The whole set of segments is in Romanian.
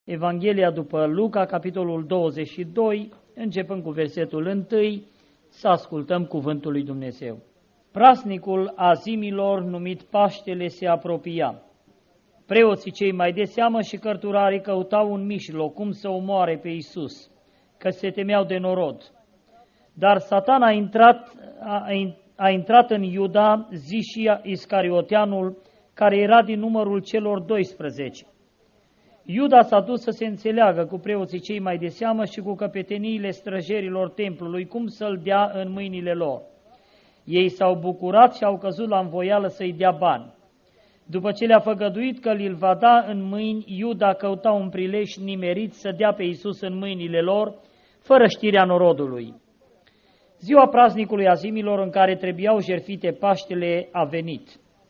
Evanghelia după Luca, capitolul 22, începând cu versetul 1, să ascultăm cuvântul lui Dumnezeu. Praznicul azimilor, numit Paștele, se apropia. Preoții cei mai de seamă și cărturarii căutau un mijloc cum să omoare pe Iisus, că se temeau de norod. Dar Satan a intrat în Iuda, zișia Iscarioteanul, care era din numărul celor 12. Iuda s-a dus să se înțeleagă cu preoții cei mai de seamă și cu căpeteniile străjerilor templului, cum să-l dea în mâinile lor. Ei s-au bucurat și au căzut la învoială să-i dea bani. După ce le-a făgăduit că îl va da în mâini, Iuda căuta un prilej nimerit să dea pe Iisus în mâinile lor, fără știrea norodului. Ziua praznicului azimilor, în care trebuiau jertfite Paștele, a venit.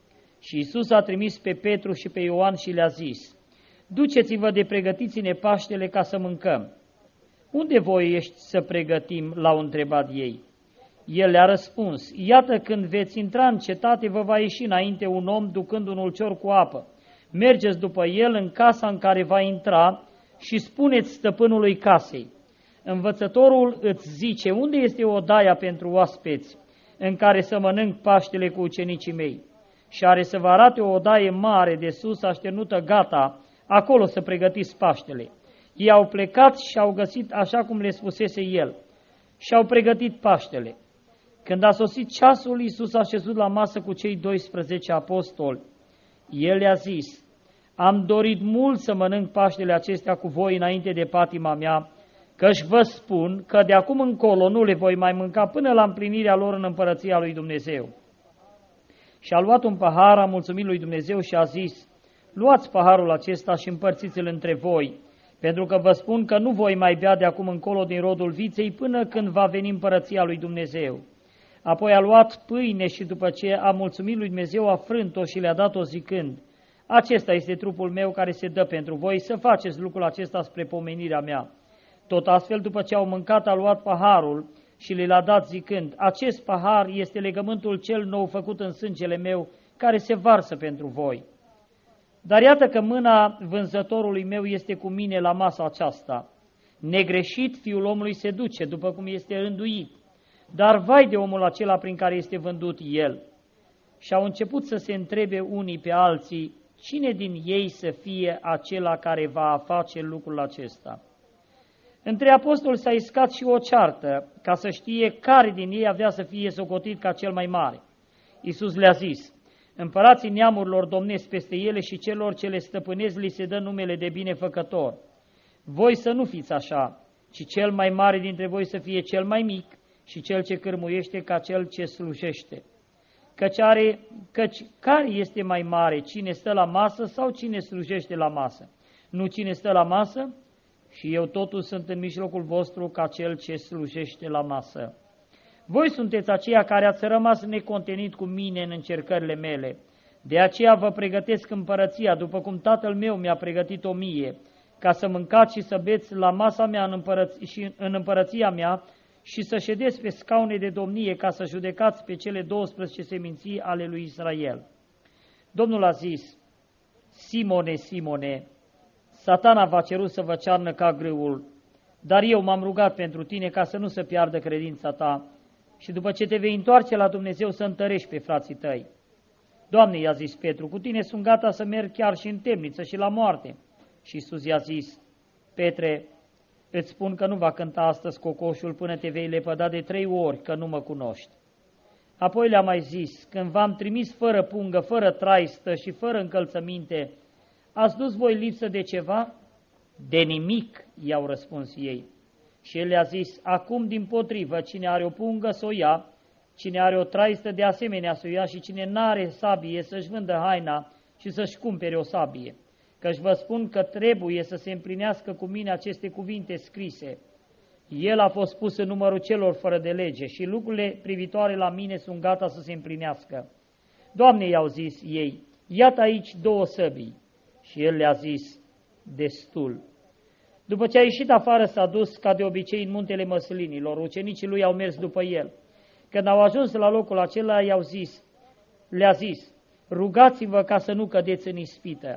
Și Iisus a trimis pe Petru și pe Ioan și le-a zis: duceți-vă de pregătiți-ne Paștele ca să mâncăm. Unde voiești să pregătim? L-au întrebat ei. El le-a răspuns: iată, când veți intra în cetate, vă va ieși înainte un om ducând un ulcior cu apă. Mergeți după el în casa în care va intra și spuneți stăpânului casei: învățătorul îți zice, unde este odaia pentru oaspeți în care să mănânc Paștele cu ucenicii mei? Și are să vă arate o odaie mare de sus, așternută gata, acolo să pregătiți Paștele. Ei au plecat și au găsit așa cum le spusese el și au pregătit Paștele. Când a sosit ceasul, Iisus a șezut la masă cu cei 12 apostoli. El le-a zis: am dorit mult să mănânc Paștele acestea cu voi înainte de patima mea, căci vă spun că de acum încolo nu le voi mai mânca până la împlinirea lor în împărăția lui Dumnezeu. Și a luat un pahar, a mulțumit lui Dumnezeu și a zis: luați paharul acesta și împărțiți-l între voi, pentru că vă spun că nu voi mai bea de acum încolo din rodul viței până când va veni împărăția lui Dumnezeu. Apoi a luat pâine și după ce a mulțumit lui Dumnezeu a frânt-o și le-a dat-o zicând: acesta este trupul meu care se dă pentru voi, să faceți lucrul acesta spre pomenirea mea. Tot astfel, după ce au mâncat, a luat paharul și le-a dat zicând: acest pahar este legământul cel nou făcut în sângele meu, care se varsă pentru voi. Dar iată că mâna vânzătorului meu este cu mine la masa aceasta. Negreșit Fiul omului se duce, după cum este rânduit, dar vai de omul acela prin care este vândut el. Și au început să se întrebe unii pe alții, cine din ei să fie acela care va face lucrul acesta. Între apostoli s-a iscat și o ceartă, ca să știe care din ei avea să fie socotit ca cel mai mare. Iisus le-a zis: împărații neamurilor domnesc peste ele și celor ce le stăpânesc li se dă numele de binefăcător. Voi să nu fiți așa, ci cel mai mare dintre voi să fie cel mai mic și cel ce cârmuiește ca cel ce slujește. Căci care este mai mare, cine stă la masă sau cine slujește la masă? Nu cine stă la masă? Și eu totul sunt în mijlocul vostru ca cel ce slujește la masă. Voi sunteți aceia care ați rămas necontenit cu mine în încercările mele. De aceea vă pregătesc împărăția, după cum Tatăl meu mi-a pregătit-o mie, ca să mâncați și să beți la masa mea în împărăția mea și să ședeți pe scaune de domnie, ca să judecați pe cele 12 seminții ale lui Israel. Domnul a zis: Simone, Simone, Satana v-a cerut să vă cearnă ca grâul, dar eu m-am rugat pentru tine ca să nu se piardă credința ta și după ce te vei întoarce la Dumnezeu să întărești pe frații tăi. Doamne, i-a zis Petru, cu tine sunt gata să merg chiar și în temniță și la moarte. Și Iisus i-a zis: Petre, îți spun că nu va cânta astăzi cocoșul până te vei lepăda de 3 ori că nu mă cunoști. Apoi le-a mai zis: când v-am trimis fără pungă, fără traistă și fără încălțăminte, ați dus voi lipsă de ceva? De nimic, i-au răspuns ei. Și el le-a zis: acum dimpotrivă, cine are o pungă să o ia, cine are o traistă de asemenea să o ia și cine n-are sabie să-și vândă haina și să-și cumpere o sabie. Căci vă spun că trebuie să se împlinească cu mine aceste cuvinte scrise. El a fost pus în numărul celor fără de lege și lucrurile privitoare la mine sunt gata să se împlinească. Doamne, i-au zis ei, iată aici 2 săbii. Și el le-a zis: destul. După ce a ieșit afară, s-a dus ca de obicei în muntele Măslinilor. Ucenicii lui au mers după el. Când au ajuns la locul acela, le-a zis: rugați-vă ca să nu cădeți în ispită.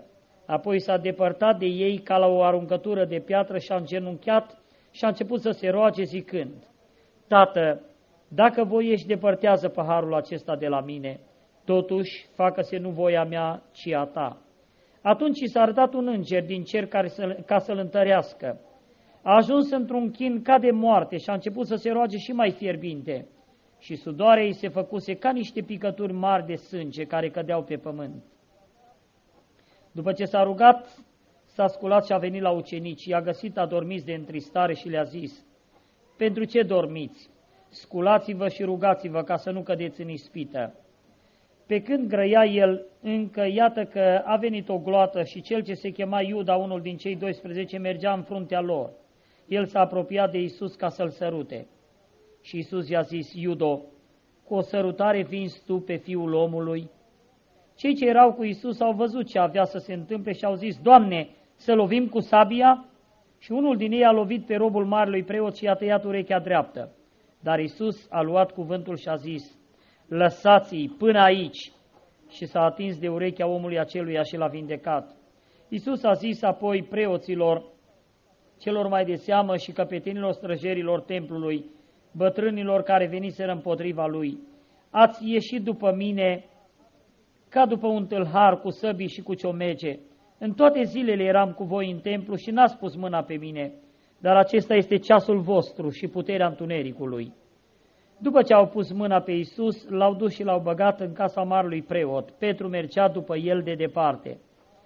Apoi s-a depărtat de ei ca la o aruncătură de piatră și a îngenunchiat și a început să se roage zicând: Tată, dacă voiești, depărtează paharul acesta de la mine, totuși facă-se nu voia mea, ci a ta. Atunci i s-a arătat un înger din cer ca să-l întărească. A ajuns într-un chin ca de moarte și a început să se roage și mai fierbinte. Și sudoarea ei se făcuse ca niște picături mari de sânge care cădeau pe pământ. După ce s-a rugat, s-a sculat și a venit la ucenici. I-a găsit adormiți de întristare și le-a zis: Pentru ce dormiți? Sculați-vă și rugați-vă ca să nu cădeți în ispită. Pe când grăia el încă, iată că a venit o gloată și cel ce se chema Iuda, unul din cei 12, mergea în fruntea lor. El s-a apropiat de Iisus ca să-l sărute. Și Iisus i-a zis: Iudo, cu o sărutare vinzi tu pe Fiul omului? Cei ce erau cu Iisus au văzut ce avea să se întâmple și au zis: Doamne, să lovim cu sabia? Și unul din ei a lovit pe robul marelui preot și i-a tăiat urechea dreaptă. Dar Iisus a luat cuvântul și a zis: Lăsați-i până aici! Și s-a atins de urechea omului aceluia și l-a vindecat. Iisus a zis apoi preoților, celor mai de seamă și căpetenilor străjerilor templului, bătrânilor care veniseră împotriva lui: Ați ieșit după mine ca după un tâlhar cu săbii și cu ciomege. În toate zilele eram cu voi în templu și n-ați pus mâna pe mine, dar acesta este ceasul vostru și puterea întunericului. După ce au pus mâna pe Iisus, l-au dus și l-au băgat în casa marelui preot. Petru mergea după el de departe.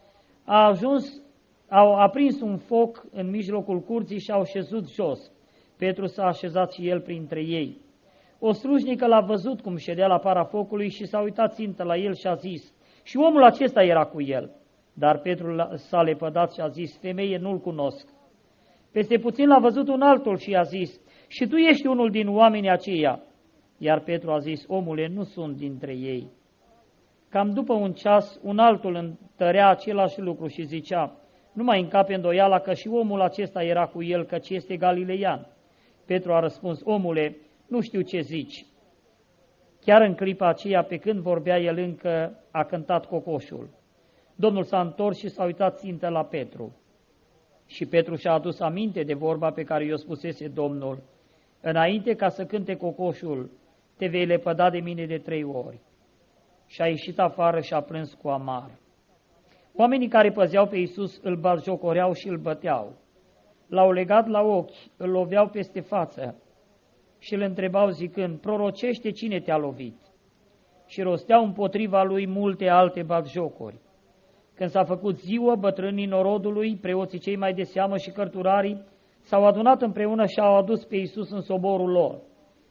Au aprins un foc în mijlocul curții și au șezut jos. Petru s-a așezat și el printre ei. O slujnică l-a văzut cum ședea la para focului și s-a uitat țintă la el și a zis: Și omul acesta era cu el. Dar Petru s-a lepădat și a zis: Femeie, nu-l cunosc. Peste puțin l-a văzut un altul și a zis: Și tu ești unul din oamenii aceia. Iar Petru a zis: Omule, nu sunt dintre ei. Cam după un ceas, un altul întărea același lucru și zicea: Nu mai încape îndoiala că și omul acesta era cu el, căci este galileian. Petru a răspuns: Omule, nu știu ce zici. Chiar în clipa aceea, pe când vorbea el încă, a cântat cocoșul. Domnul s-a întors și s-a uitat țintă la Petru. Și Petru și-a adus aminte de vorba pe care i-o spusese Domnul: Înainte ca să cânte cocoșul, te vei lepăda de mine de 3 ori. Și a ieșit afară și a plâns cu amar. Oamenii care păzeau pe Iisus îl batjocoreau și îl băteau. L-au legat la ochi, îl loveau peste față și îl întrebau zicând: Prorocește, cine te-a lovit? Și rosteau împotriva lui multe alte batjocuri. Când s-a făcut ziua, bătrânii norodului, preoții cei mai de seamă și cărturarii, s-au adunat împreună și au adus pe Iisus în soborul lor.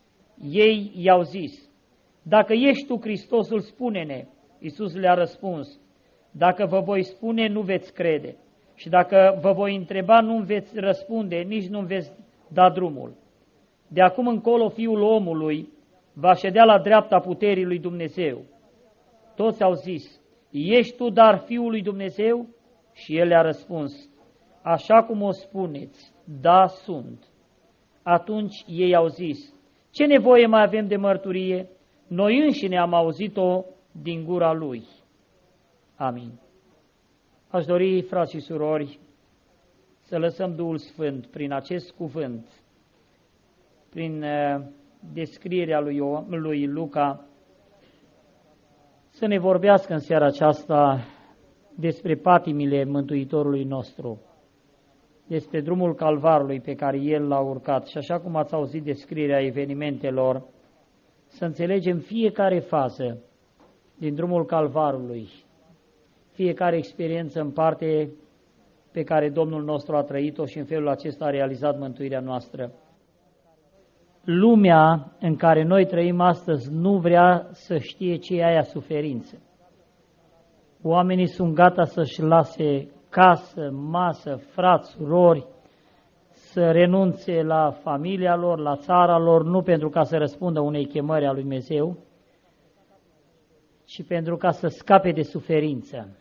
Ei i-au zis: Dacă ești tu Hristosul, spune-ne. Iisus le-a răspuns: Dacă vă voi spune, nu veți crede. Și dacă vă voi întreba, nu veți răspunde, nici nu veți da drumul. De acum încolo, Fiul omului va ședea la dreapta puterii lui Dumnezeu. Toți au zis: Ești tu dar Fiul lui Dumnezeu? Și el le-a răspuns: Așa cum o spuneți, da, sunt. Atunci ei au zis: Ce nevoie mai avem de mărturie? Noi înșine am auzit-o din gura lui. Amin. Aș dori, frați și surori, să lăsăm Duhul Sfânt prin acest cuvânt, prin descrierea lui Luca, să ne vorbească în seara aceasta despre patimile Mântuitorului nostru, despre drumul Calvarului pe care El l-a urcat și așa cum ați auzit descrierea evenimentelor, să înțelegem fiecare fază din drumul Calvarului, fiecare experiență în parte pe care Domnul nostru a trăit-o și în felul acesta a realizat mântuirea noastră. Lumea în care noi trăim astăzi nu vrea să știe ce e aia suferință. Oamenii sunt gata să-și lase casă, masă, frați, surori, să renunțe la familia lor, la țara lor, nu pentru ca să răspundă unei chemări a lui Dumnezeu, ci pentru ca să scape de suferință.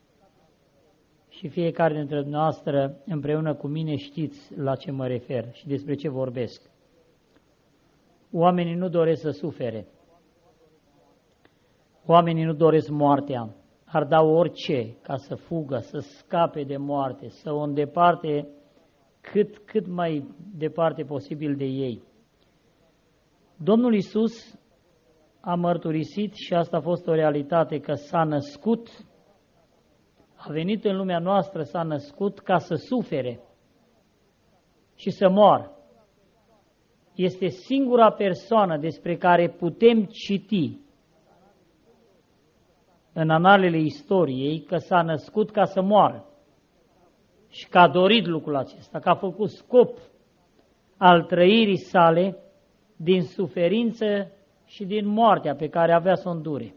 Și fiecare dintre noastre, împreună cu mine, știți la ce mă refer și despre ce vorbesc. Oamenii nu doresc să sufere. Oamenii nu doresc moartea. ar da orice ca să fugă, să scape de moarte, să o îndeparte cât mai departe posibil de ei. Domnul Iisus a mărturisit, și asta a fost o realitate, că s-a născut, a venit în lumea noastră, s-a născut ca să sufere și să moară. Este singura persoană despre care putem citi în analele istoriei că s-a născut ca să moară și că a dorit lucrul acesta, că a făcut scop al trăirii sale din suferință și din moartea pe care avea să o îndure,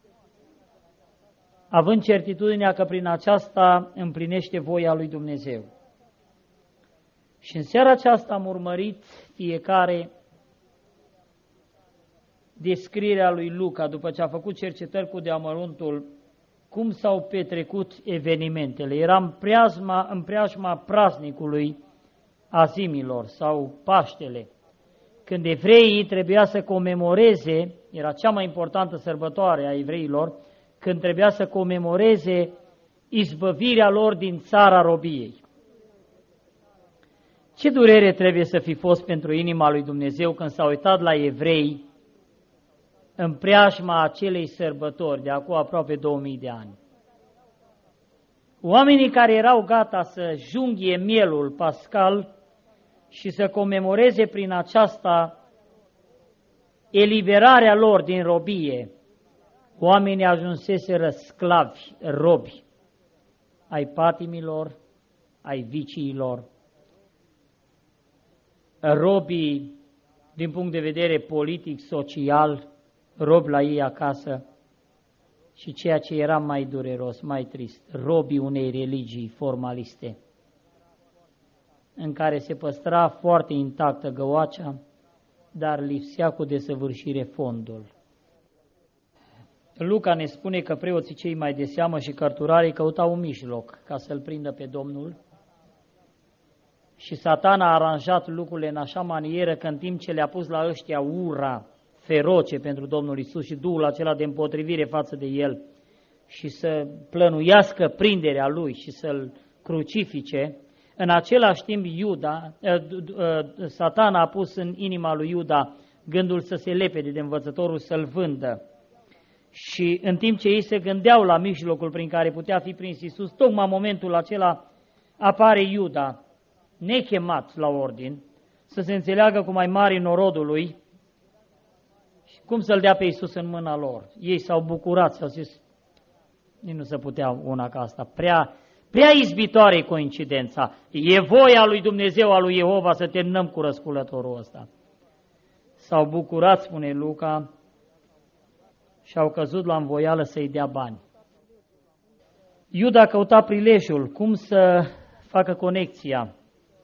având certitudinea că prin aceasta împlinește voia lui Dumnezeu. Și în seara aceasta am urmărit fiecare descrierea lui Luca, după ce a făcut cercetări cu deamăruntul, cum s-au petrecut evenimentele. Era în preajma praznicului Azimilor sau Paștele, când evreii trebuia să comemoreze, era cea mai importantă sărbătoare a evreilor, când trebuia să comemoreze izbăvirea lor din țara robiei. Ce durere trebuie să fi fost pentru inima lui Dumnezeu când s-a uitat la evrei în preajma acelei sărbători de acum aproape 2000 de ani. Oamenii care erau gata să junghie mielul pascal și să comemoreze prin aceasta eliberarea lor din robie, oamenii ajunseseră sclavi, robi, ai patimilor, ai viciilor, robii din punct de vedere politic, social, robi la ei acasă și ceea ce era mai dureros, mai trist, robii unei religii formaliste, în care se păstra foarte intactă găoacea, dar lipsea cu desăvârșire fondul. Luca ne spune că preoții cei mai de seamă și cărturarii căutau un mijloc ca să-L prindă pe Domnul și Satana a aranjat lucrurile în așa manieră că în timp ce le-a pus la ăștia ura feroce pentru Domnul Iisus și duhul acela de împotrivire față de El și să plănuiască prinderea Lui și să-L crucifice, în același timp Satana a pus în inima lui Iuda gândul să se lepede de învățătorul, să-L vândă. Și în timp ce ei se gândeau la mijlocul prin care putea fi prins Iisus, tocmai în momentul acela apare Iuda, nechemat la ordin, să se înțeleagă cu mai mari norodului și cum să-L dea pe Iisus în mâna lor. Ei s-au bucurat, s-au zis, nici nu se putea una ca asta, prea izbitoare coincidența, e voia lui Dumnezeu, a lui Jehova să terminăm cu răsculătorul ăsta. S-au bucurat, spune Luca, și au căzut la învoială să-i dea bani. Iuda căuta prilejul, cum să facă conexia.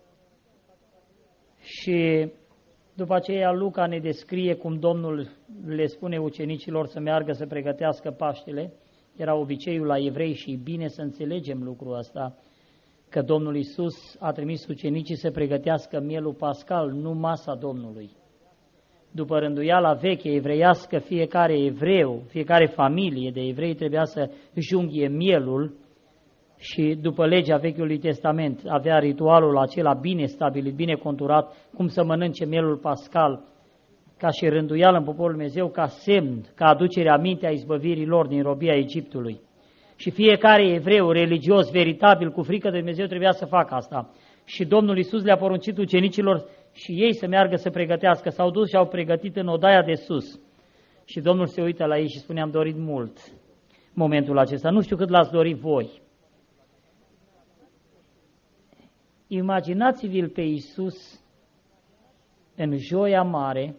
Și după aceea Luca ne descrie cum Domnul le spune ucenicilor să meargă să pregătească Paștele. Era obiceiul la evrei și bine să înțelegem lucrul ăsta, că Domnul Iisus a trimis ucenicii să pregătească mielul pascal, nu masa Domnului. După rânduiala veche evreiască, fiecare evreu, fiecare familie de evrei trebuia să junghie mielul și după legea Vechiului Testament avea ritualul acela bine stabilit, bine conturat, cum să mănânce mielul pascal, ca și rânduială în poporul Dumnezeu, ca semn, ca aducere aminte a izbăvirii lor din robia Egiptului. Și fiecare evreu religios, veritabil, cu frică de Dumnezeu, trebuia să facă asta. Și Domnul Iisus le-a poruncit ucenicilor și ei să meargă să pregătească. S-au dus și au pregătit în odaia de sus. Și Domnul se uită la ei și spune, am dorit mult momentul acesta. Nu știu cât l-ați dorit voi. Imaginați-vi-l pe Iisus în joia mare,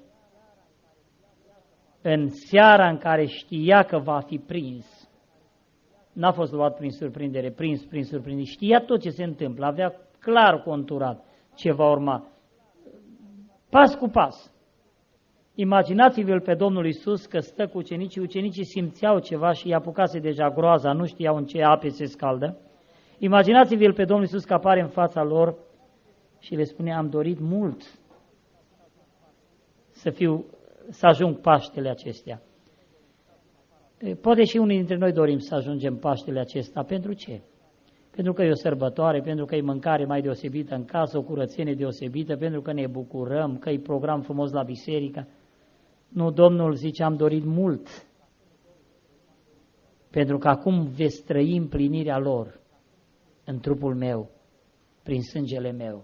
în seara în care știa că va fi prins. N-a fost luat prin surprindere, prins prin surprindere. Știa tot ce se întâmplă, avea clar conturat ce va urma. Pas cu pas. Imaginați-vă-l pe Domnul Iisus că stă cu ucenicii. Ucenicii simțeau ceva și i-a apucase deja groaza, nu știau în ce ape se scaldă. Imaginați-vă-l pe Domnul Iisus că apare în fața lor și le spune, am dorit mult să ajung Paștele acestea. Poate și unii dintre noi dorim să ajungem Paștele acesta. Pentru ce? Pentru că e o sărbătoare, pentru că e mâncare mai deosebită în casă, o curățenie deosebită, pentru că ne bucurăm, că e program frumos la biserică. Nu, Domnul zice, am dorit mult, pentru că acum veți trăi împlinirea lor în trupul meu, prin sângele meu.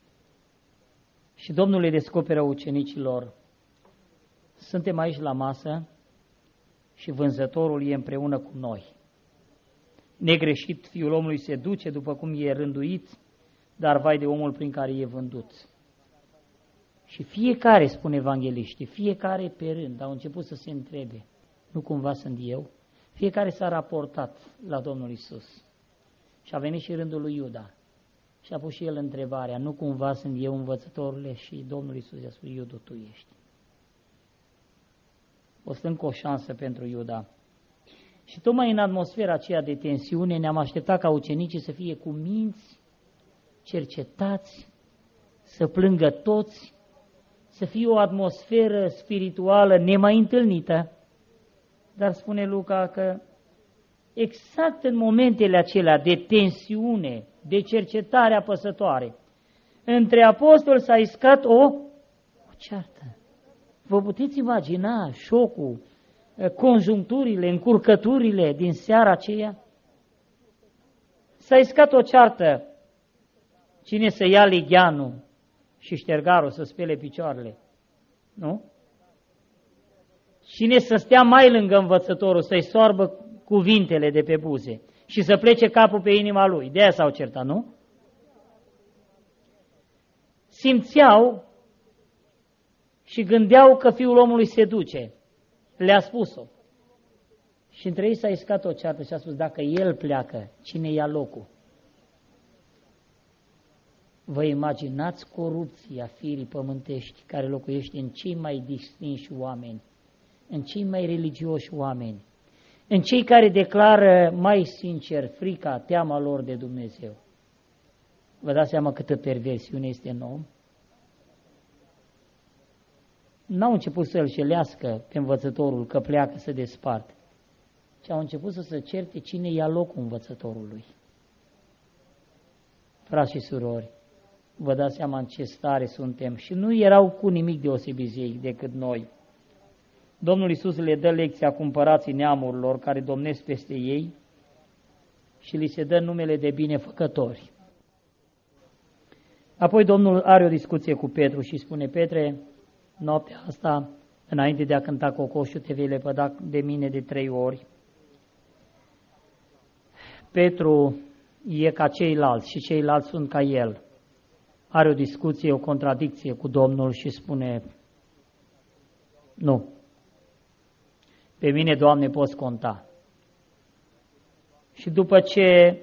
Și Domnul le descoperă ucenicilor, suntem aici la masă și vânzătorul e împreună cu noi. Negreșit, Fiul omului se duce după cum e rânduit, dar vai de omul prin care e vândut. Și fiecare, spune evangeliștii, fiecare pe rând au început să se întrebe, nu cumva sunt eu? Fiecare s-a raportat la Domnul Isus. Și a venit și rândul lui Iuda. Și a pus și el întrebarea, nu cumva sunt eu învățătorule? Și Domnul Iisus i-a spus, Iudu, tu ești. O să încă o șansă pentru Iuda. Și tocmai în atmosfera aceea de tensiune ne-am așteptat ca ucenicii să fie cuminți, cercetați, să plângă toți, să fie o atmosferă spirituală nemai întâlnită. Dar spune Luca că exact în momentele acelea de tensiune, de cercetare apăsătoare, între apostoli s-a iscat o ceartă. Vă puteți imagina șocul, conjuncturile, încurcăturile din seara aceea? S-a iscat o ceartă. Cine să ia ligheanul și ștergarul să spele picioarele? Nu? Cine să stea mai lângă învățătorul, să-i soarbă cuvintele de pe buze și să plece capul pe inima lui? De aia s-au certat, nu? Simțeau și gândeau că Fiul omului se duce. Le-a spus-o. Și între ei s-a iscat o ceartă și a spus, dacă el pleacă, cine ia locul? Vă imaginați corupția firii pământești care locuiește în cei mai distinși oameni, în cei mai religioși oameni, în cei care declară mai sincer frica, teama lor de Dumnezeu. Vă dați seama câtă perversiune este în om? N-au început să-l șelească pe învățătorul că pleacă să desparte, ci au început să se certe cine ia locul învățătorului. Frați și surori, vă dați seama în ce stare suntem și nu erau cu nimic deosebit ei decât noi. Domnul Iisus le dă lecția cumpărații neamurilor care domnesc peste ei și li se dă numele de binefăcători. Apoi Domnul are o discuție cu Petru și spune, Petre, noaptea asta, înainte de a cânta cocoșul, te vei lepăda de mine de 3 ori. Petru e ca ceilalți și ceilalți sunt ca el. Are o discuție, o contradicție cu Domnul și spune, nu, pe mine, Doamne, poți conta. Și după ce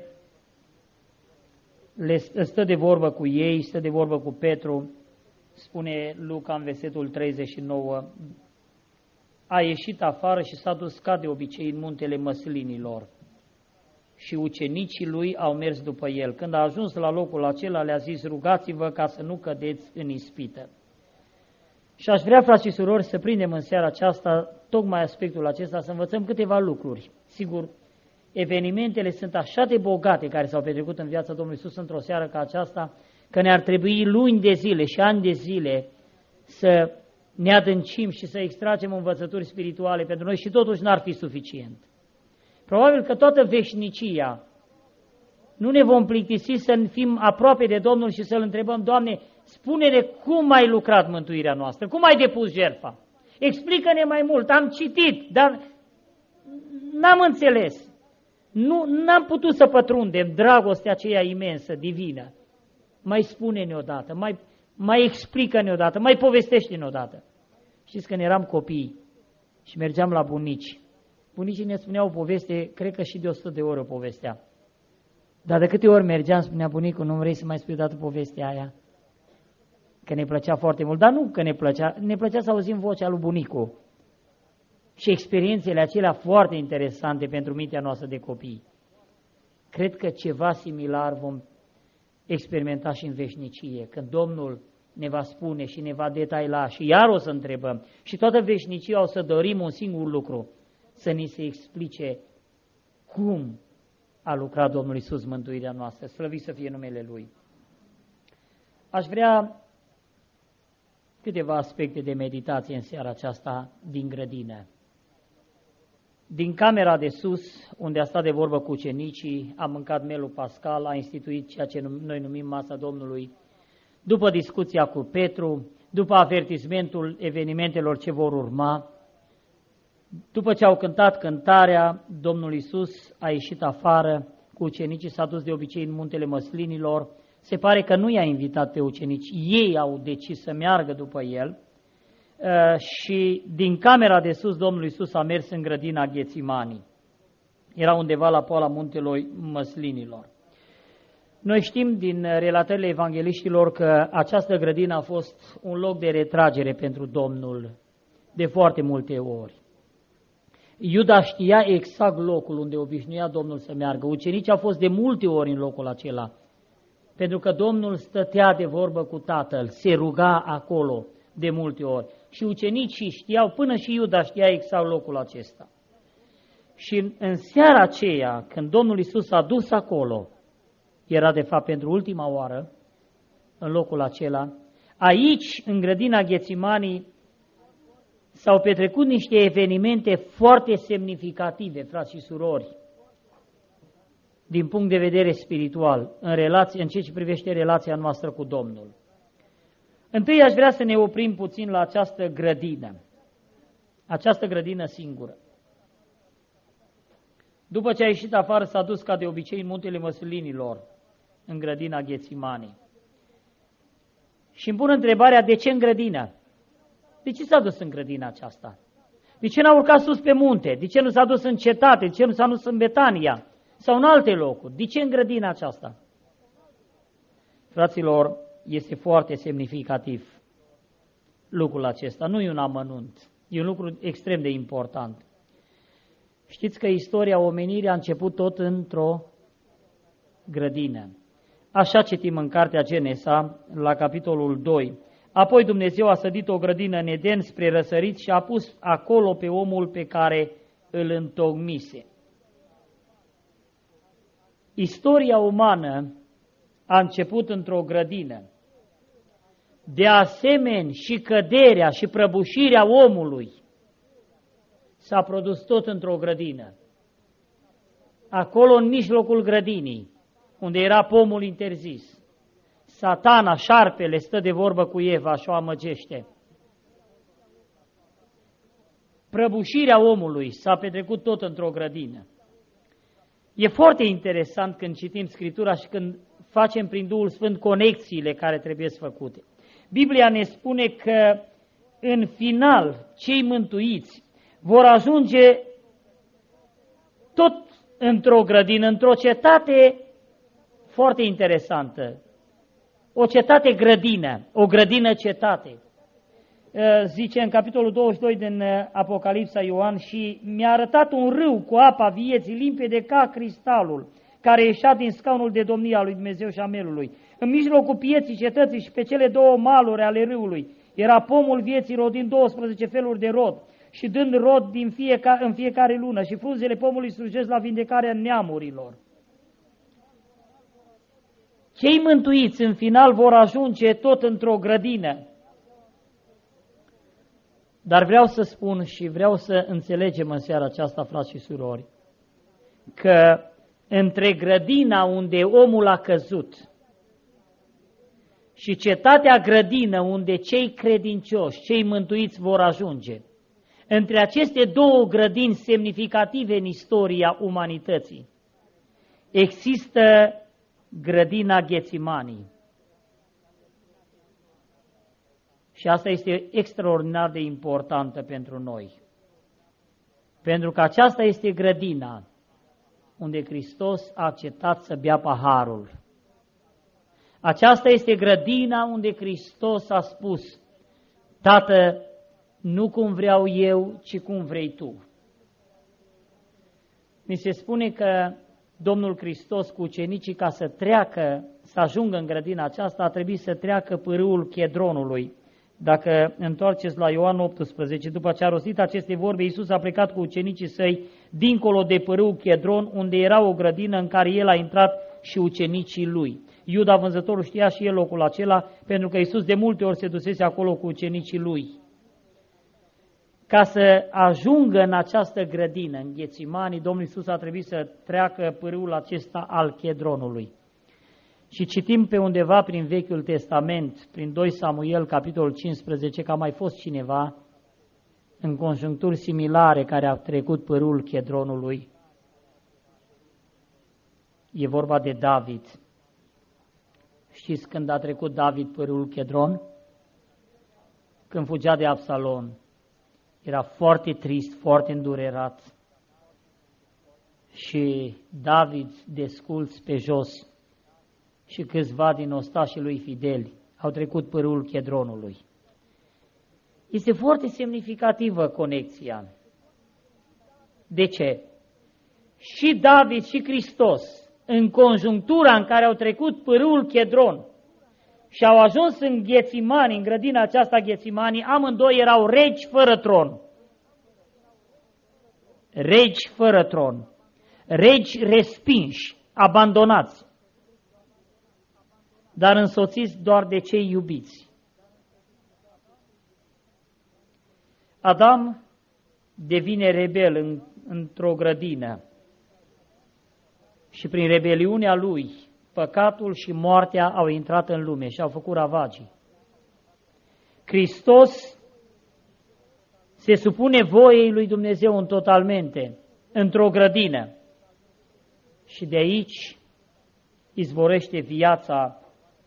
stă de vorbă cu ei, stă de vorbă cu Petru, spune Luca în versetul 39, a ieșit afară și s-a dus ca de obicei în muntele măslinilor. Și ucenicii lui au mers după el. Când a ajuns la locul acela, le-a zis, rugați-vă ca să nu cădeți în ispită. Și aș vrea, frați și surori, să prindem în seara aceasta, tocmai aspectul acesta, să învățăm câteva lucruri. Sigur, evenimentele sunt așa de bogate care s-au petrecut în viața Domnului Iisus într-o seară ca aceasta, că ne-ar trebui luni de zile și ani de zile să ne adâncim și să extragem învățături spirituale pentru noi și totuși n-ar fi suficient. Probabil că toată veșnicia nu ne vom plictisi să fim aproape de Domnul și să-L întrebăm, Doamne, spune-ne cum ai lucrat mântuirea noastră, cum ai depus jertfa. Explică-ne mai mult, am citit, dar n-am înțeles. N-am putut să pătrundem dragostea aceea imensă, divină. Mai spune-ne odată, mai explică-ne odată, mai povestește-ne odată. Știți, când eram copii și mergeam la bunici, bunicii ne spuneau o poveste, cred că și de 100 de ori o povestea. Dar de câte ori mergeam, spunea bunicul, nu vrei să mai spui odată povestea aia? Că ne plăcea foarte mult, dar nu că ne plăcea să auzim vocea lui bunicul. Și experiențele acelea foarte interesante pentru mintea noastră de copii. Cred că ceva similar vom experimenta și în veșnicie, când Domnul ne va spune și ne va detaila și iar o să întrebăm. Și toată veșnicia o să dorim un singur lucru, să ni se explice cum a lucrat Domnul Iisus mântuirea noastră. Slăvit să fie numele Lui. Aș vrea câteva aspecte de meditație în seara aceasta din grădină. Din camera de sus, unde a stat de vorbă cu ucenicii, a mâncat melul pascal, a instituit ceea ce noi numim masa Domnului, după discuția cu Petru, după avertismentul evenimentelor ce vor urma, după ce au cântat cântarea, Domnul Iisus a ieșit afară cu ucenicii, s-a dus de obicei în muntele Măslinilor. Se pare că nu i-a invitat pe ucenici, ei au decis să meargă după el și din camera de sus Domnul Iisus a mers în grădina Ghețimanii. Era undeva la poala muntelui Măslinilor. Noi știm din relatările evangeliștilor că această grădină a fost un loc de retragere pentru Domnul de foarte multe ori. Iuda știa exact locul unde obișnuia Domnul să meargă. Ucenicii au fost de multe ori în locul acela, pentru că Domnul stătea de vorbă cu Tatăl, se ruga acolo de multe ori. Și ucenicii știau, până și Iuda știa exact locul acesta. Și în seara aceea, când Domnul Iisus s-a dus acolo, era de fapt pentru ultima oară în locul acela, aici, în grădina Ghețimanii, s-au petrecut niște evenimente foarte semnificative, frați și surori, din punct de vedere spiritual, în ceea ce privește relația noastră cu Domnul. Întâi aș vrea să ne oprim puțin la această grădină singură. După ce a ieșit afară, s-a dus ca de obicei în muntele Măslinilor, în grădina Ghețimanii. Și îmi pun întrebarea, de ce în grădină? De ce s-a dus în grădina aceasta? De ce n-a urcat sus pe munte? De ce nu s-a dus în cetate? De ce nu s-a dus în Betania? Sau în alte locuri? De ce în grădina aceasta? Fraților, este foarte semnificativ lucrul acesta. Nu e un amănunt, e un lucru extrem de important. Știți că istoria omenirii a început tot într-o grădină. Așa citim în cartea Genesa, la capitolul 2. Apoi Dumnezeu a sădit o grădină în Eden spre răsărit și a pus acolo pe omul pe care îl întocmise. Istoria umană a început într-o grădină. De asemenea și căderea și prăbușirea omului s-a produs tot într-o grădină. Acolo, în mijlocul grădinii, unde era pomul interzis, Satana, șarpele, stă de vorbă cu Eva și o amăgește. Prăbușirea omului s-a petrecut tot într-o grădină. E foarte interesant când citim Scriptura și când facem prin Duhul Sfânt conexiile care trebuie făcute. Biblia ne spune că în final cei mântuiți vor ajunge tot într-o grădină, într-o cetate foarte interesantă. O cetate grădină, o grădină cetate. Zice în capitolul 22 din Apocalipsa Ioan, și mi-a arătat un râu cu apa vieții limpede ca cristalul, care ieșea din scaunul de domnie al lui Dumnezeu și a melului. În mijlocul pieții cetății și pe cele două maluri ale râului era pomul vieții rodind 12 feluri de rod și dând rod în fiecare lună, și frunzele pomului slujesc la vindecarea neamurilor. Cei mântuiți în final vor ajunge tot într-o grădină. Dar vreau să spun și vreau să înțelegem în seara aceasta, frați și surori, că între grădina unde omul a căzut și cetatea grădină unde cei credincioși, cei mântuiți vor ajunge, între aceste două grădini semnificative în istoria umanității, există grădina Ghețimanii. Și asta este extraordinar de importantă pentru noi. Pentru că aceasta este grădina unde Hristos a acceptat să bea paharul. Aceasta este grădina unde Hristos a spus: Tată, nu cum vreau eu, ci cum vrei Tu. Mi se spune că Domnul Hristos cu ucenicii, ca să treacă, să ajungă în grădina aceasta, a trebuit să treacă pe râul Chedronului, Dacă întoarceți la Ioan 18, după ce a rostit aceste vorbe, Iisus a plecat cu ucenicii săi dincolo de pârâul Chedron, unde era o grădină în care el a intrat și ucenicii lui. Iuda, vânzătorul, știa și el locul acela, pentru că Iisus de multe ori se dusese acolo cu ucenicii lui. Ca să ajungă în această grădină, în Ghețimani, Domnul Iisus a trebuit să treacă pârâul acesta al Chedronului. Și citim pe undeva prin Vechiul Testament, prin 2 Samuel, capitolul 15, că a mai fost cineva în conjuncturi similare care a trecut pârâul Chedronului. E vorba de David. Știți când a trecut David pârâul Chedron? Când fugea de Absalom. Era foarte trist, foarte îndurerat. Și David, desculț pe jos, și câțiva din ostașii lui fideli au trecut pârâul Chedronului. Este foarte semnificativă conexia. De ce? Și David și Hristos, în conjunctura în care au trecut pârâul Chedron și au ajuns în Ghețimani, în grădina aceasta Ghețimani, amândoi erau regi fără tron. Regi fără tron. Regi respinși, abandonați, dar însoțiți doar de cei iubiți. Adam devine rebel într-o grădină și prin rebeliunea lui, păcatul și moartea au intrat în lume și au făcut ravagii. Hristos se supune voiei lui Dumnezeu în totalmente, într-o grădină, și de aici izvorește viața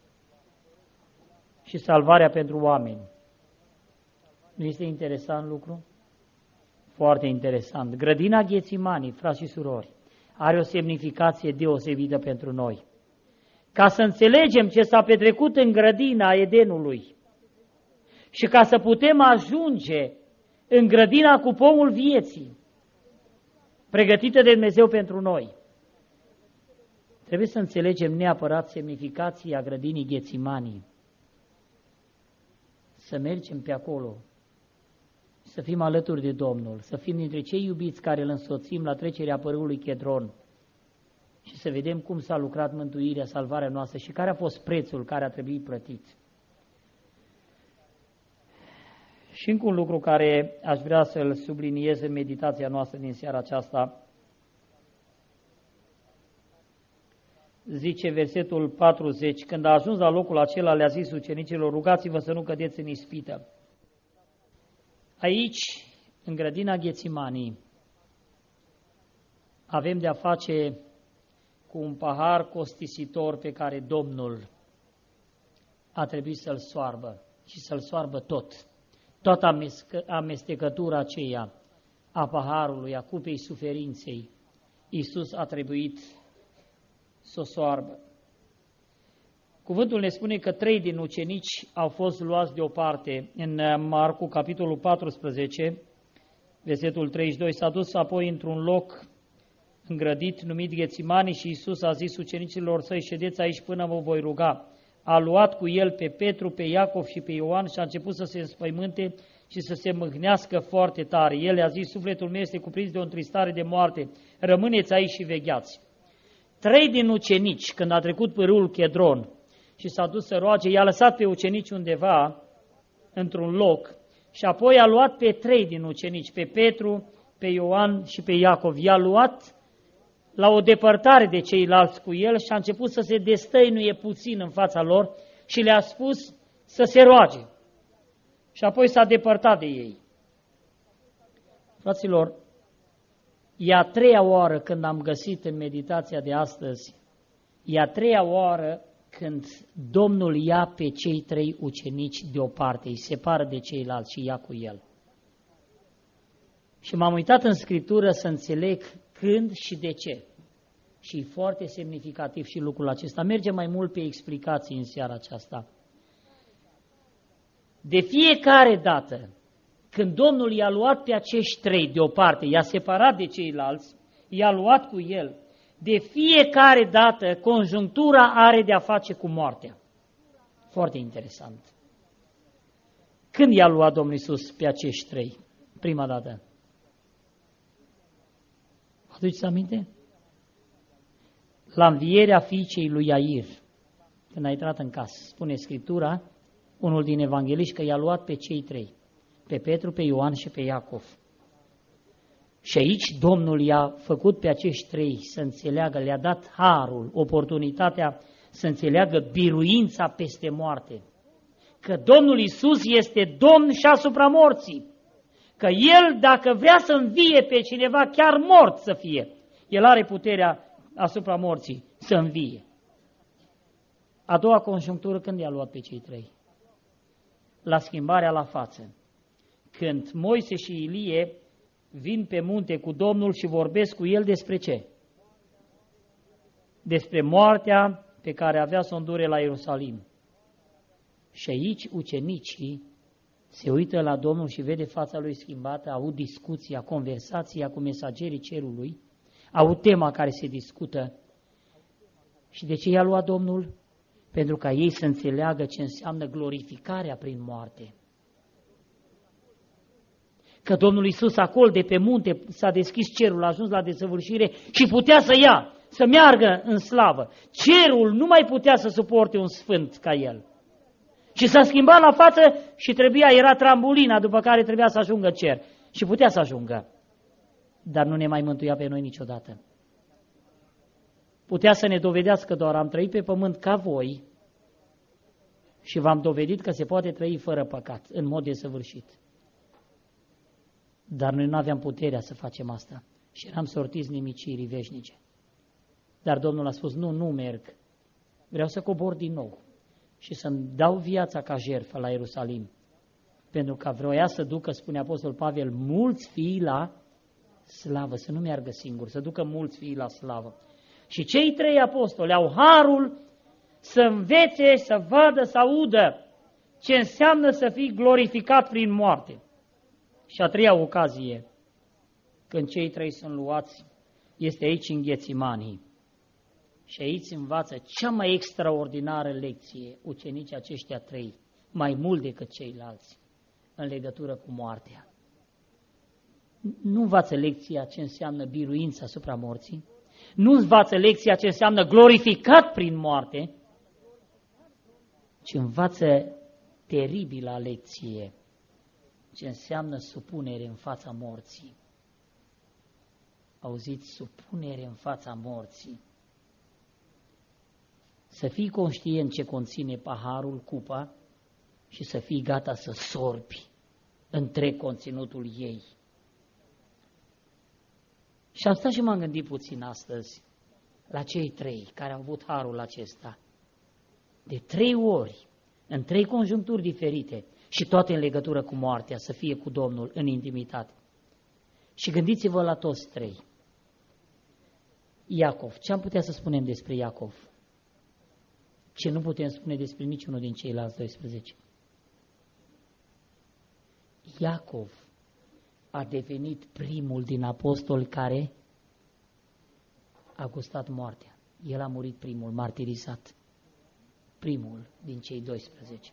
și salvarea pentru oameni. Nu este interesant lucru? Foarte interesant. Grădina Ghețimani, frați și surori, are o semnificație deosebită pentru noi. Ca să înțelegem ce s-a petrecut în grădina Edenului și ca să putem ajunge în grădina cu pomul vieții, pregătită de Dumnezeu pentru noi, trebuie să înțelegem neapărat semnificația grădinii Ghețimani. Să mergem pe acolo, să fim alături de Domnul, să fim dintre cei iubiți care îl însoțim la trecerea pârâului Chedron și să vedem cum s-a lucrat mântuirea, salvarea noastră și care a fost prețul care a trebuit plătit. Și încă un lucru care aș vrea să-l subliniez în meditația noastră din seara aceasta, zice versetul 40, când a ajuns la locul acela, le-a zis ucenicilor, rugați-vă să nu cădeți în ispită. Aici, în grădina Ghețimani, avem de-a face cu un pahar costisitor pe care Domnul a trebuit să-l soarbă și să-l soarbă tot. Toată amestecătura aceea a paharului, a cupei suferinței, Iisus a trebuit să o soarbă. Cuvântul ne spune că 3 din ucenici au fost luați deoparte. În Marcu, capitolul 14, versetul 32, s-a dus apoi într-un loc îngrădit numit Ghețimani și Iisus a zis ucenicilor săi, ședeți aici până vă voi ruga. A luat cu el pe Petru, pe Iacov și pe Ioan și a început să se înspăimânte și să se mâhnească foarte tare. El le-a zis, sufletul meu este cuprins de o întristare de moarte, rămâneți aici și vegheați. 3 din ucenici, când a trecut pârâul Chedron și s-a dus să roage, i-a lăsat pe ucenici undeva, într-un loc, și apoi a luat pe 3 din ucenici, pe Petru, pe Ioan și pe Iacov. I-a luat la o depărtare de ceilalți cu el și a început să se destăinuie puțin în fața lor și le-a spus să se roage. Și apoi s-a depărtat de ei. Fraților, e a 3-a oară când am găsit în meditația de astăzi, e a 3-a oară când Domnul ia pe cei 3 ucenici deoparte, îi separă de ceilalți și ia cu el. Și m-am uitat în Scriptură să înțeleg când și de ce. Și e foarte semnificativ și lucrul acesta. Mergem mai mult pe explicații în seara aceasta. De fiecare dată când Domnul i-a luat pe acești 3 deoparte, i-a separat de ceilalți, i-a luat cu el, de fiecare dată conjunctura are de-a face cu moartea. Foarte interesant. Când i-a luat Domnul Iisus pe acești trei? Prima dată. Vă aduceți aminte? La învierea fiicei lui Iair, când a intrat în casă, spune Scriptura, unul din evangeliști, că i-a luat pe cei trei, pe Petru, pe Ioan și pe Iacov. Și aici Domnul i-a făcut pe acești trei să înțeleagă, le-a dat harul, oportunitatea să înțeleagă biruința peste moarte. Că Domnul Iisus este Domn și asupra morții. Că El, dacă vrea să învie pe cineva, chiar mort să fie, El are puterea asupra morții să învie. A doua conjunctură, când i-a luat pe cei trei? La schimbarea la față. Când Moise și Ilie vin pe munte cu Domnul și vorbesc cu El despre ce? Despre moartea pe care avea să o îndure la Ierusalim. Și aici ucenicii se uită la Domnul și vede fața lui schimbată, aud discuția, conversația cu mesagerii cerului, aud tema care se discută. Și de ce i-a luat Domnul? Pentru ca ei să înțeleagă ce înseamnă glorificarea prin moarte. Că Domnul Iisus acolo de pe munte s-a deschis cerul, a ajuns la desăvârșire și putea să ia, să meargă în slavă. Cerul nu mai putea să suporte un sfânt ca El. Și s-a schimbat la față și era trambulina după care trebuia să ajungă cer. Și putea să ajungă. Dar nu ne mai mântuia pe noi niciodată. Putea să ne dovedească doar, am trăit pe pământ ca voi și v-am dovedit că se poate trăi fără păcat, în mod desăvârșit. Dar noi nu aveam puterea să facem asta și eram sortiți nimicirii veșnice. Dar Domnul a spus, nu merg, vreau să cobor din nou și să-mi dau viața ca jertfă la Ierusalim. Pentru că vroia să ducă, spune Apostol Pavel, mulți fii la slavă, să nu meargă singur, să ducă mulți fii la slavă. Și cei trei apostoli au harul să învețe, să vadă, să audă ce înseamnă să fii glorificat prin moarte. Și a treia ocazie, când cei trei sunt luați, este aici în Ghețimanii. Și aici învață cea mai extraordinară lecție ucenicii aceștia trei, mai mult decât ceilalți, în legătură cu moartea. Nu învață lecția ce înseamnă biruința asupra morții, nu învață lecția ce înseamnă glorificat prin moarte, ci învață teribila lecție ce înseamnă supunere în fața morții. Auziți, supunere în fața morții. Să fii conștient ce conține paharul, cupa, și să fii gata să sorbi întreg conținutul ei. Și am stat și m-am gândit puțin astăzi la cei trei care au avut harul acesta. De 3 ori, în 3 conjuncturi diferite și toate în legătură cu moartea, să fie cu Domnul în intimitate. Și gândiți-vă la toți 3. Iacov, ce am putea să spunem despre Iacov? Ce nu putem spune despre niciunul din ceilalți 12. Iacov a devenit primul din apostoli care a gustat moartea. El a murit primul, martirizat. Primul din cei 12.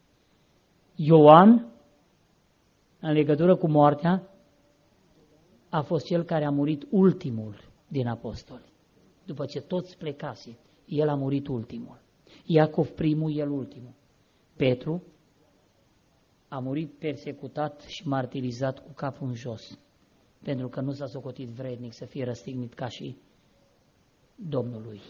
Ioan, în legătură cu moartea, a fost cel care a murit ultimul din apostoli. După ce toți plecase, el a murit ultimul. Iacov primul, el ultimul. Petru a murit persecutat și martirizat cu capul în jos, pentru că nu s-a socotit vrednic să fie răstignit ca și Domnului.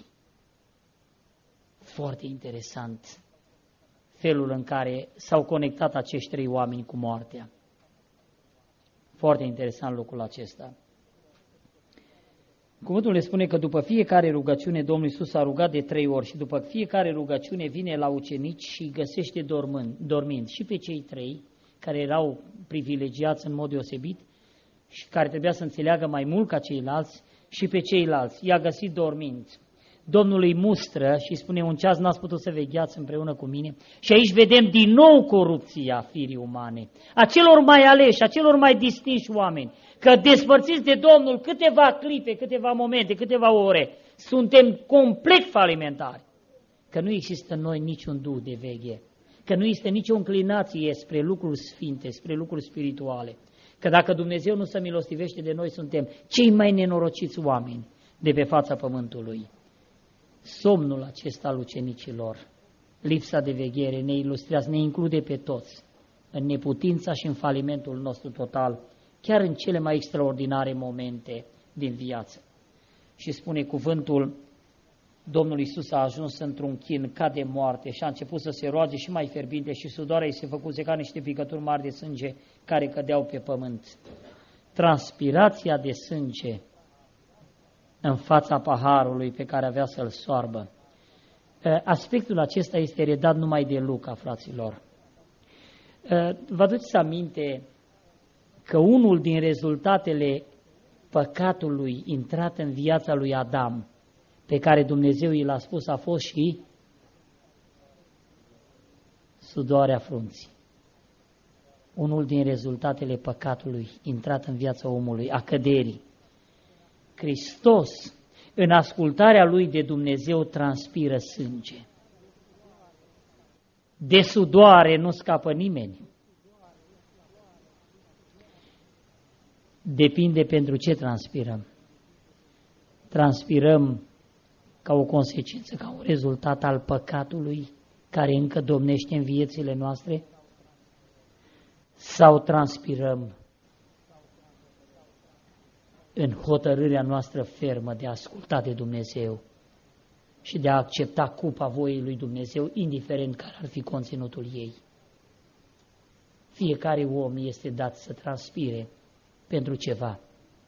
Foarte interesant felul în care s-au conectat acești 3 oameni cu moartea. Foarte interesant lucrul acesta. Cuvântul ne spune că după fiecare rugăciune Domnul Iisus a rugat de 3 ori și după fiecare rugăciune vine la ucenici și îi găsește dormind și pe cei 3 care erau privilegiați în mod deosebit și care trebuia să înțeleagă mai mult ca ceilalți și pe ceilalți. I-a găsit dormind. Domnul îi mustră și spune, un ceas n-ați putut să vegheați împreună cu mine. Și aici vedem din nou corupția firii umane, a celor mai aleși, a celor mai distinși oameni, că despărțiți de Domnul câteva clipe, câteva momente, câteva ore, suntem complet falimentari, că nu există în noi niciun duh de veche, că nu este nicio înclinație spre lucruri sfinte, spre lucruri spirituale. Că dacă Dumnezeu nu se milostivește de noi, suntem cei mai nenorociți oameni de pe fața pământului. Somnul acesta al ucenicilor, lipsa de veghere, ne ilustrează, ne include pe toți în neputința și în falimentul nostru total, chiar în cele mai extraordinare momente din viață. Și spune cuvântul, Domnul Iisus a ajuns într-un chin ca de moarte și a început să se roage și mai fierbinte și sudoarea îi se făcuse ca niște picături mari de sânge care cădeau pe pământ. Transpirația de sânge în fața paharului pe care avea să-l soarbă. Aspectul acesta este redat numai de Luca, fraților. Vă aduceți aminte că unul din rezultatele păcatului intrat în viața lui Adam, pe care Dumnezeu i l-a spus, a fost și sudoarea frunții. Unul din rezultatele păcatului intrat în viața omului, a căderii. Hristos, în ascultarea lui de Dumnezeu, transpiră sânge. De sudoare nu scapă nimeni. Depinde pentru ce transpirăm. Transpirăm ca o consecință, ca un rezultat al păcatului care încă domnește în viețile noastre? Sau transpirăm în hotărârea noastră fermă de a asculta de Dumnezeu și de a accepta cupa voii lui Dumnezeu, indiferent care ar fi conținutul ei? Fiecare om este dat să transpire pentru ceva,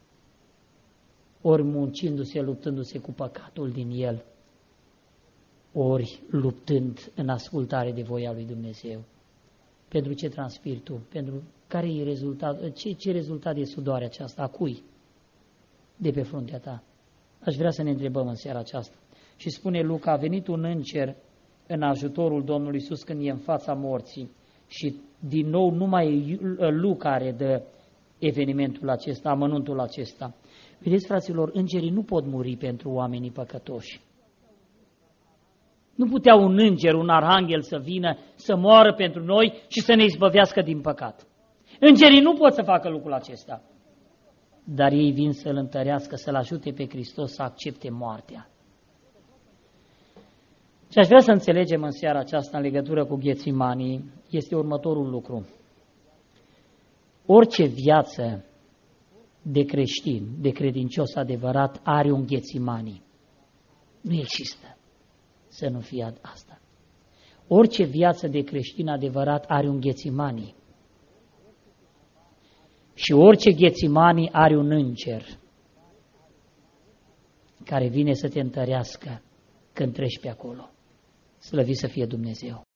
ori muncindu-se, luptându-se cu păcatul din el, ori luptând în ascultare de voia lui Dumnezeu. Pentru ce transpiri tu? Pentru care e rezultat? Ce rezultat e sudoarea aceasta? A cui? De pe fruntea ta. Aș vrea să ne întrebăm în seara aceasta. Și spune Luca, a venit un înger în ajutorul Domnului Iisus când e în fața morții. Și din nou numai Luca redă evenimentul acesta, amănuntul acesta. Vedeți, fraților, îngerii nu pot muri pentru oamenii păcătoși. Nu putea un înger, un arhanghel să vină, să moară pentru noi și să ne izbăvească din păcat. Îngerii nu pot să facă lucrul acesta. Dar ei vin să-L întărească, să-L ajute pe Hristos să accepte moartea. Și aș vrea să înțelegem în seara aceasta, în legătură cu Ghețimanii, este următorul lucru. Orice viață de creștin, de credincios adevărat, are un Ghețimanii. Nu există să nu fie asta. Orice viață de creștin adevărat are un Ghețimanii. Și orice Ghețimanii are un înger care vine să te întărească când treci pe acolo. Slăvit să fie Dumnezeu!